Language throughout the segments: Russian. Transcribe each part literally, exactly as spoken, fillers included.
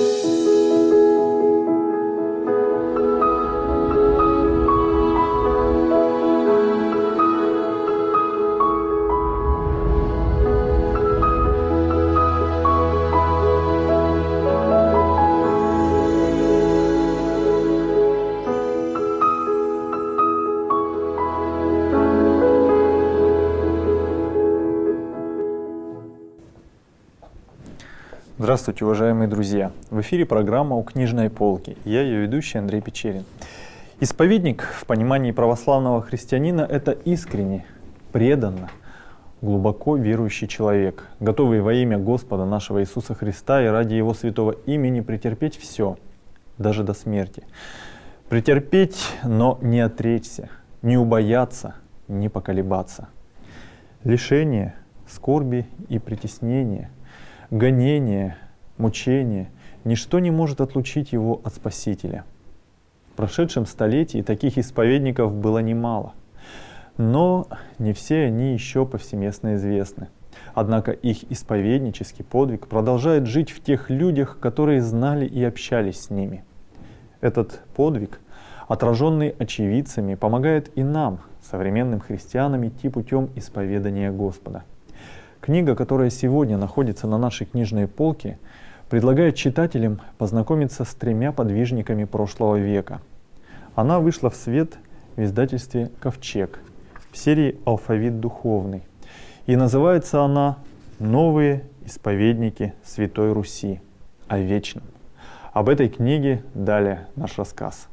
Здравствуйте, уважаемые друзья! В эфире программа «У книжной полки». Я ее ведущий Андрей Печерин. Исповедник в понимании православного христианина – это искренне, преданно, глубоко верующий человек, готовый во имя Господа нашего Иисуса Христа и ради Его святого имени претерпеть все, даже до смерти. Претерпеть, но не отречься, не убояться, не поколебаться. Лишение, скорби и притеснение – гонение, мучение, ничто не может отлучить его от Спасителя. В прошедшем столетии таких исповедников было немало, но не все они еще повсеместно известны. Однако их исповеднический подвиг продолжает жить в тех людях, которые знали и общались с ними. Этот подвиг, отраженный очевидцами, помогает и нам, современным христианам, идти путем исповедания Господа. Книга, которая сегодня находится на нашей книжной полке, предлагает читателям познакомиться с тремя подвижниками прошлого века. Она вышла в свет в издательстве «Ковчег» в серии «Алфавит духовный». И называется она «Новые исповедники Святой Руси. О вечном». Об этой книге далее наш рассказ.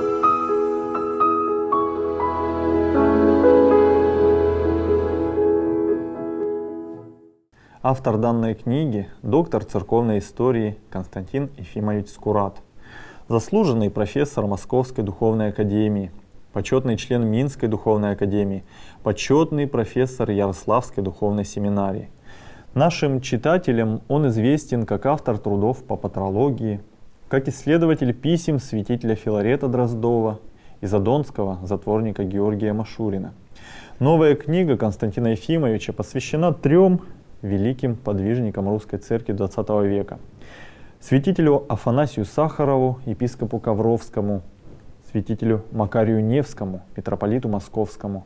Автор данной книги – доктор церковной истории Константин Ефимович Скурат, заслуженный профессор Московской духовной академии, почетный член Минской духовной академии, почетный профессор Ярославской духовной семинарии. Нашим читателям он известен как автор трудов по патрологии, как исследователь писем святителя Филарета Дроздова и задонского затворника Георгия Машурина. Новая книга Константина Ефимовича посвящена трем великим подвижникам русской церкви двадцатого века: святителю Афанасию Сахарову, епископу Ковровскому, святителю Макарию Невскому, митрополиту Московскому,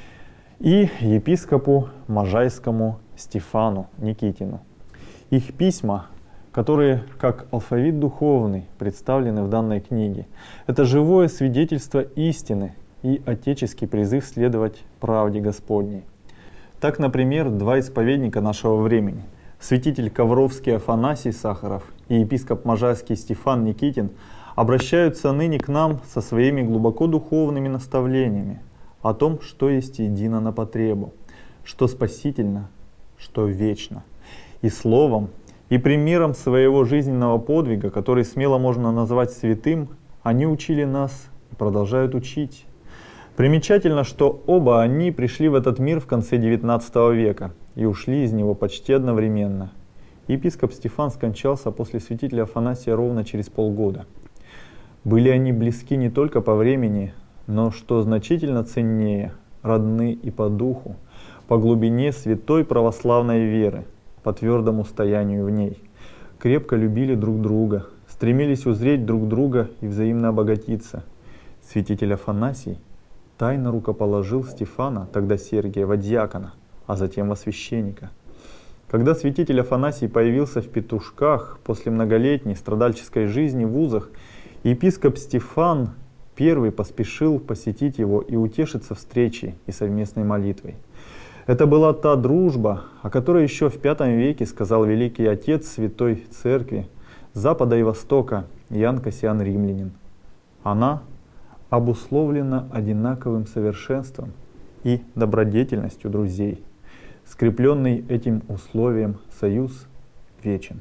и епископу Можайскому Стефану Никитину. Их письма, которые как алфавит духовный представлены в данной книге, это живое свидетельство истины и отеческий призыв следовать правде Господней. Так, например, два исповедника нашего времени, святитель Ковровский Афанасий Сахаров и епископ Можайский Стефан Никитин, обращаются ныне к нам со своими глубоко духовными наставлениями о том, что есть едино на потребу, что спасительно, что вечно. И словом, и примером своего жизненного подвига, который смело можно назвать святым, они учили нас и продолжают учить. Примечательно, что оба они пришли в этот мир в конце девятнадцатого века и ушли из него почти одновременно. Епископ Стефан скончался после святителя Афанасия ровно через полгода. Были они близки не только по времени, но, что значительно ценнее, родны и по духу, по глубине святой православной веры, по твердому стоянию в ней. Крепко любили друг друга, стремились узреть друг друга и взаимно обогатиться. Святитель Афанасий тайно рукоположил Стефана, тогда Сергия, во диакона, а затем во священника. Когда святитель Афанасий появился в Петушках после многолетней страдальческой жизни в вузах, епископ Стефан первый поспешил посетить его и утешиться встречей и совместной молитвой. Это была та дружба, о которой еще в пятом веке сказал великий отец Святой Церкви Запада и Востока Иоанн Кассиан Римлянин. Она обусловлена одинаковым совершенством и добродетельностью друзей. Скрепленный этим условием союз вечен.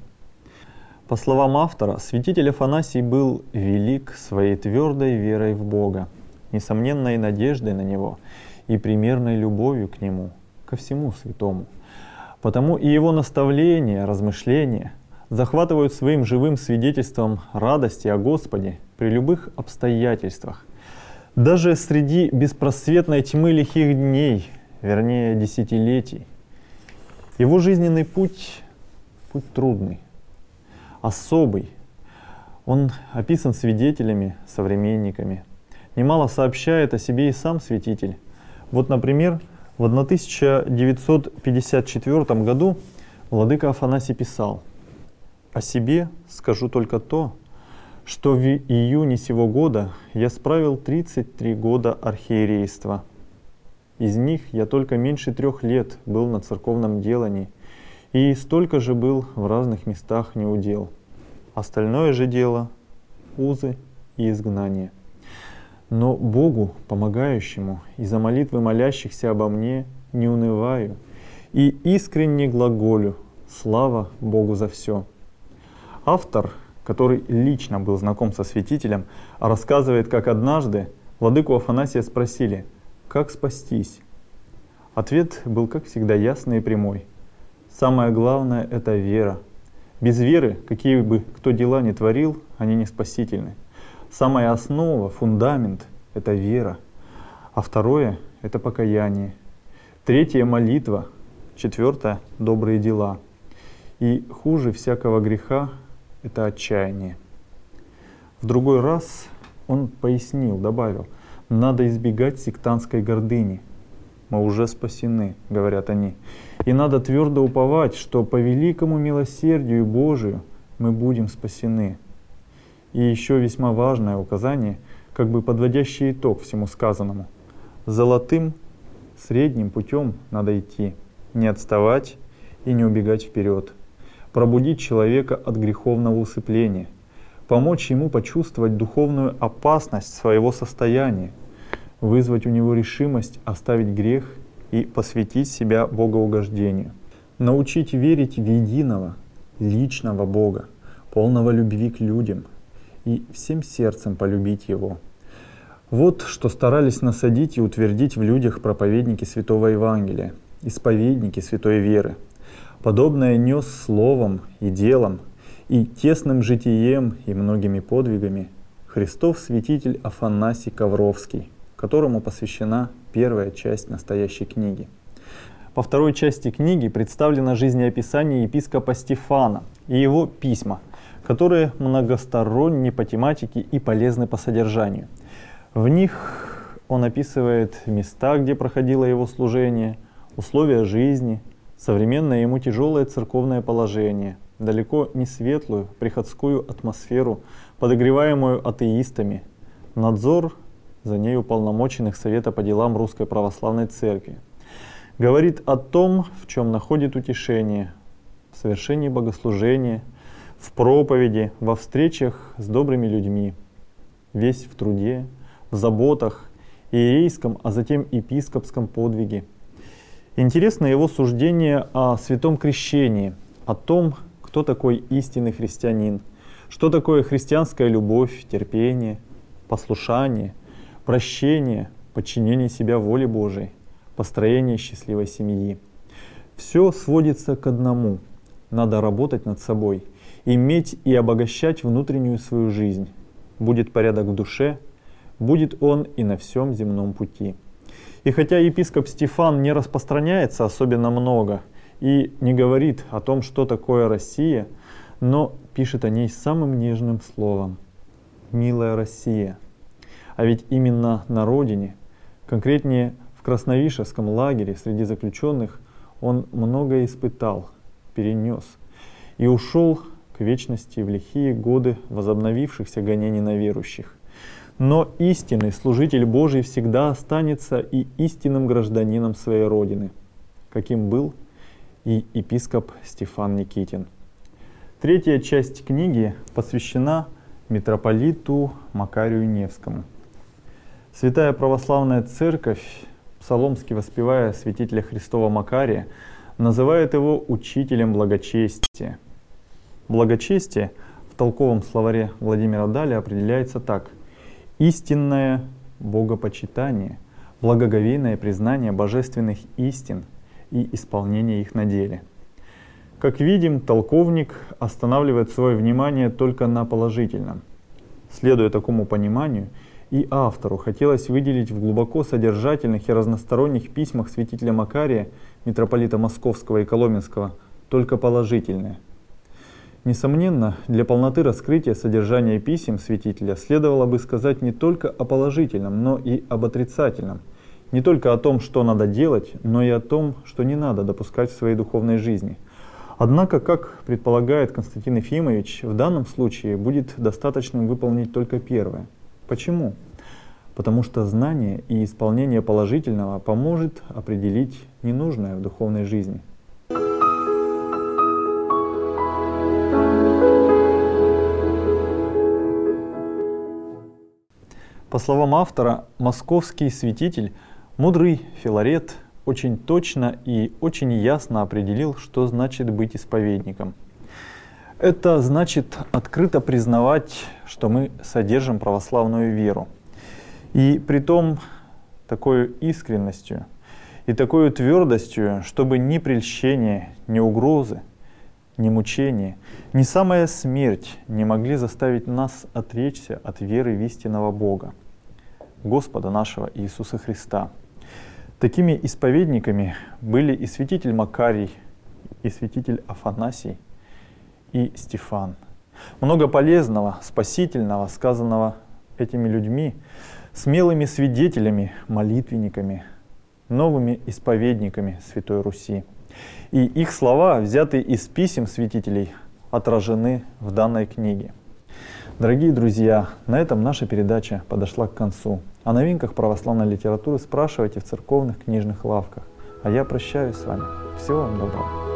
По словам автора, святитель Афанасий был велик своей твердой верой в Бога, несомненной надеждой на Него и примерной любовью к Нему, ко всему святому. Потому и его наставления, размышления захватывают своим живым свидетельством радости о Господе при любых обстоятельствах. Даже среди беспросветной тьмы лихих дней, вернее десятилетий. Его жизненный путь, путь трудный, особый, Он описан свидетелями, современниками. Немало сообщает о себе и сам святитель. Вот, например, в тысяча девятьсот пятьдесят четвёртом году владыка Афанасий писал: «О себе скажу только то, что в июне сего года я справил тридцать три года архиерейства. Из них я только меньше трех лет был на церковном делании, и столько же был в разных местах неудел. Остальное же дело — узы и изгнание. Но Богу, помогающему, и за молитвы молящихся обо мне не унываю, и искренне глаголю: слава Богу за все». Автор, который лично был знаком со святителем, рассказывает, как однажды владыку Афанасия спросили: «Как спастись?». Ответ был, как всегда, ясный и прямой: «Самое главное — это вера. Без веры, какие бы кто дела ни творил, они не спасительны. Самая основа, фундамент — это вера. А второе — это покаяние. Третье — молитва. Четвертое — добрые дела. И хуже всякого греха — это отчаяние». В другой раз он пояснил, добавил: «Надо избегать сектантской гордыни. Мы уже спасены, — говорят они, — и надо твердо уповать, что по великому милосердию Божию мы будем спасены». И еще весьма важное указание, как бы подводящий итог всему сказанному: золотым средним путем надо идти, не отставать и не убегать вперед, пробудить человека от греховного усыпления, помочь ему почувствовать духовную опасность своего состояния, вызвать у него решимость оставить грех и посвятить себя богоугождению, научить верить в единого, личного Бога, полного любви к людям, и всем сердцем полюбить Его. Вот что старались насадить и утвердить в людях проповедники Святого Евангелия, исповедники святой веры. Подобное нес словом и делом, и тесным житием, и многими подвигами Христов святитель Афанасий Ковровский, которому посвящена первая часть настоящей книги. По второй части книги представлено жизнеописание епископа Стефана и его письма, которые многосторонни по тематике и полезны по содержанию. В них он описывает места, где проходило его служение, условия жизни, современное ему тяжелое церковное положение, далеко не светлую приходскую атмосферу, подогреваемую атеистами, надзор за ней уполномоченных Совета по делам Русской Православной Церкви. Говорит о том, в чем находит утешение: в совершении богослужения, в проповеди, во встречах с добрыми людьми, весь в труде, в заботах, иерейском, а затем епископском подвиге. Интересно его суждение о святом крещении, о том, кто такой истинный христианин, что такое христианская любовь, терпение, послушание, прощение, подчинение себя воле Божией, построение счастливой семьи. Все сводится к одному: надо работать над собой, иметь и обогащать внутреннюю свою жизнь. Будет порядок в душе, будет он и на всем земном пути. И хотя епископ Стефан не распространяется особенно много и не говорит о том, что такое Россия, но пишет о ней самым нежным словом: «Милая Россия». А ведь именно на родине, конкретнее в Красновишевском лагере среди заключенных, он многое испытал, перенес и ушел к вечности в лихие годы возобновившихся гонений на верующих. Но истинный служитель Божий всегда останется и истинным гражданином своей Родины, каким был и епископ Стефан Никитин. Третья часть книги посвящена митрополиту Макарию Невскому. Святая Православная Церковь, псаломски воспевая святителя Христова Макария, называет его учителем благочестия. Благочестие в толковом словаре Владимира Даля определяется так: истинное богопочитание, благоговейное признание божественных истин и исполнение их на деле. Как видим, толковник останавливает свое внимание только на положительном. Следуя такому пониманию, и автору хотелось выделить в глубоко содержательных и разносторонних письмах святителя Макария, митрополита Московского и Коломенского, только положительное. Несомненно, для полноты раскрытия содержания писем святителя следовало бы сказать не только о положительном, но и об отрицательном. Не только о том, что надо делать, но и о том, что не надо допускать в своей духовной жизни. Однако, как предполагает Константин Ефимович, в данном случае будет достаточным выполнить только первое. Почему? Потому что знание и исполнение положительного поможет определить ненужное в духовной жизни. По словам автора, московский святитель, мудрый Филарет, очень точно и очень ясно определил, что значит быть исповедником. Это значит открыто признавать, что мы содержим православную веру. И притом такой искренностью и такой твердостью, чтобы ни прельщение, ни угрозы, ни мучения, ни самая смерть не могли заставить нас отречься от веры в истинного Бога, Господа нашего Иисуса Христа. Такими исповедниками были и святитель Макарий, и святитель Афанасий, и Стефан. Много полезного, спасительного, сказанного этими людьми, смелыми свидетелями, молитвенниками, новыми исповедниками Святой Руси. И их слова, взятые из писем святителей, отражены в данной книге. Дорогие друзья, на этом наша передача подошла к концу. О новинках православной литературы спрашивайте в церковных книжных лавках. А я прощаюсь с вами. Всего вам доброго.